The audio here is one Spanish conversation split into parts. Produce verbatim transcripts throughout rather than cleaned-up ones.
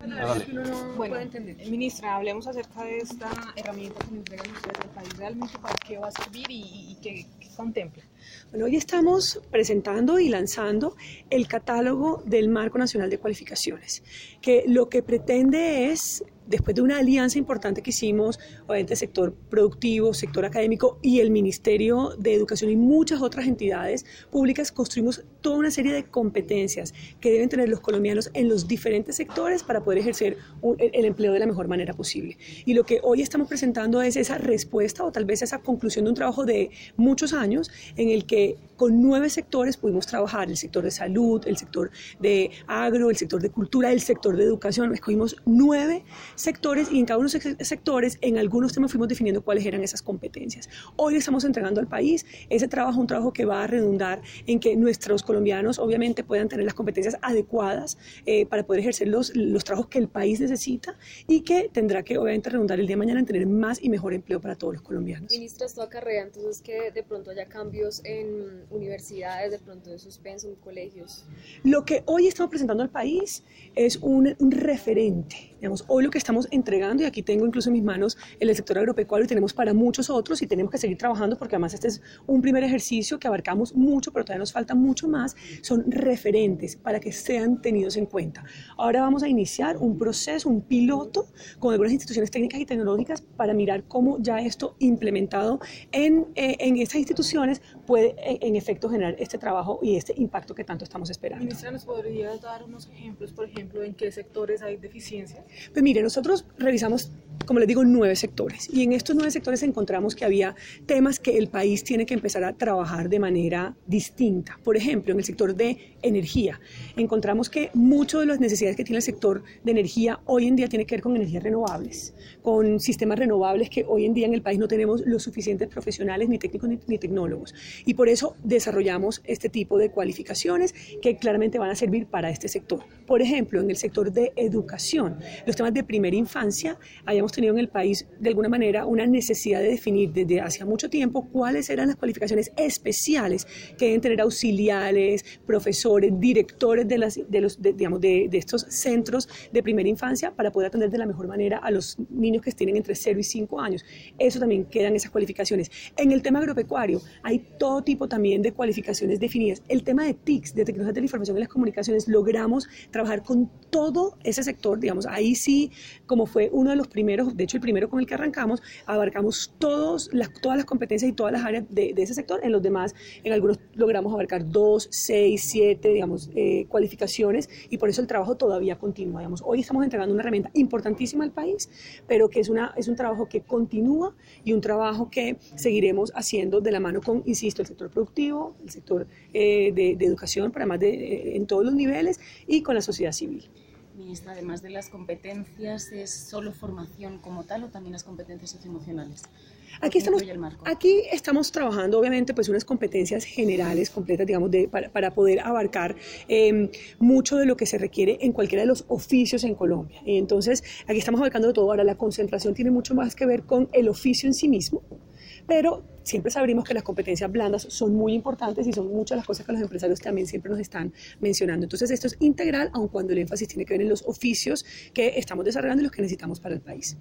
Uno no Bueno, puede entender. ministra, hablemos acerca de esta herramienta que nos entregan ustedes al país, realmente para qué va a servir y, y, y qué, qué contempla. Bueno, hoy estamos presentando y lanzando el catálogo del Marco Nacional de Cualificaciones, que lo que pretende es, después de una alianza importante que hicimos, obviamente sector productivo, sector académico y el Ministerio de Educación y muchas otras entidades públicas, construimos toda una serie de competencias que deben tener los colombianos en los diferentes sectores para poder ejercer un, el empleo de la mejor manera posible. Y lo que hoy estamos presentando es esa respuesta o tal vez esa conclusión de un trabajo de muchos años en el que con nueve sectores pudimos trabajar: el sector de salud, el sector de agro, el sector de cultura, el sector de educación. Escogimos nueve sectores y en cada uno de esos sectores, en algunos temas fuimos definiendo cuáles eran esas competencias. Hoy le estamos entregando al país ese trabajo, un trabajo que va a redundar en que nuestros colombianos obviamente puedan tener las competencias adecuadas eh, para poder ejercer los, los trabajos que el país necesita y que tendrá que obviamente redundar el día de mañana en tener más y mejor empleo para todos los colombianos. Ministra, esto acarrea entonces que de pronto haya cambios en universidades, de pronto en suspenso, en colegios. Lo que hoy estamos presentando al país es un, un referente. Digamos, hoy lo que estamos entregando, y aquí tengo incluso en mis manos el sector agropecuario, y tenemos para muchos otros y tenemos que seguir trabajando porque además este es un primer ejercicio que abarcamos mucho, pero todavía nos falta mucho más. Son referentes para que sean tenidos en cuenta. Ahora vamos a iniciar un proceso, un piloto con algunas instituciones técnicas y tecnológicas para mirar cómo ya esto implementado en, eh, en estas instituciones puede en, en efecto generar este trabajo y este impacto que tanto estamos esperando. Ministra, ¿nos podría dar unos ejemplos, por ejemplo, en qué sectores hay deficiencia? Pues mire, nosotros revisamos, como les digo, nueve sectores, y en estos nueve sectores encontramos que había temas que el país tiene que empezar a trabajar de manera distinta. Por ejemplo, en el sector de energía, encontramos que muchas de las necesidades que tiene el sector de energía hoy en día tiene que ver con energías renovables, con sistemas renovables que hoy en día en el país no tenemos los suficientes profesionales, ni técnicos ni, ni tecnólogos, y por eso desarrollamos este tipo de cualificaciones que claramente van a servir para este sector. Por ejemplo, en el sector de educación, los temas de primera infancia, hayamos tenido en el país de alguna manera una necesidad de definir desde hace mucho tiempo cuáles eran las cualificaciones especiales que deben tener auxiliares, profesores, directores de, las, de, los, de, digamos, de, de estos centros de primera infancia para poder atender de la mejor manera a los niños que tienen entre cero y cinco años. Eso también quedan esas cualificaciones. En el tema agropecuario hay todo tipo también de cualificaciones definidas. El tema de T I Cs, de tecnologías de la información y las comunicaciones, logramos trabajar con todo ese sector, digamos, ahí sí, como fue uno de los primeros, de hecho el primero con el que arrancamos, abarcamos todos las, todas las competencias y todas las áreas de, de ese sector. En los demás, en algunos logramos abarcar dos, seis, siete, digamos, eh, cualificaciones, y por eso el trabajo todavía continúa. Digamos, hoy estamos entregando una herramienta importantísima al país, pero que es, una, es un trabajo que continúa y un trabajo que seguiremos haciendo de la mano con, insisto, el sector productivo, el sector eh, de, de educación, para más de, eh, en todos los niveles, y con la sociedad civil. Ministra, además de las competencias, ¿es solo formación como tal o también las competencias socioemocionales? Aquí estamos, aquí estamos trabajando obviamente pues unas competencias generales, completas, digamos, de, para, para poder abarcar eh, mucho de lo que se requiere en cualquiera de los oficios en Colombia. Y entonces aquí estamos abarcando de todo. Ahora la concentración tiene mucho más que ver con el oficio en sí mismo, pero siempre sabremos que las competencias blandas son muy importantes y son muchas las cosas que los empresarios también siempre nos están mencionando. Entonces esto es integral, aun cuando el énfasis tiene que ver en los oficios que estamos desarrollando y los que necesitamos para el país.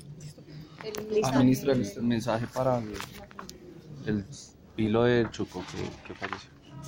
Ah, ministra, el mensaje para el, el pilo de Chuco, ¿qué, qué pareció?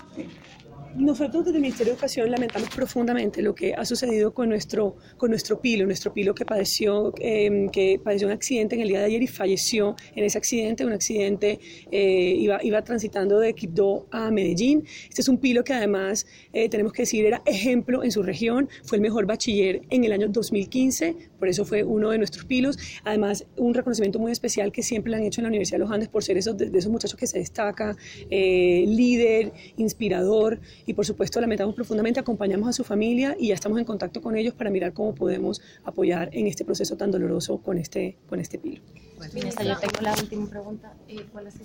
Nosotros desde el Ministerio de Educación lamentamos profundamente lo que ha sucedido con nuestro, con nuestro pilo, nuestro pilo que padeció, eh, que padeció un accidente en el día de ayer y falleció en ese accidente, un accidente, eh, iba, iba transitando de Quibdó a Medellín. Este es un pilo que además, eh, tenemos que decir, era ejemplo en su región, fue el mejor bachiller en el año dos mil quince, por eso fue uno de nuestros pilos. Además, un reconocimiento muy especial que siempre le han hecho en la Universidad de los Andes por ser esos, de, de esos muchachos que se destaca, eh, líder, inspirador. Y por supuesto lamentamos profundamente, acompañamos a su familia y ya estamos en contacto con ellos para mirar cómo podemos apoyar en este proceso tan doloroso con este, con este pilo. Ministra, yo tengo la última pregunta. Eh, ¿cuál es el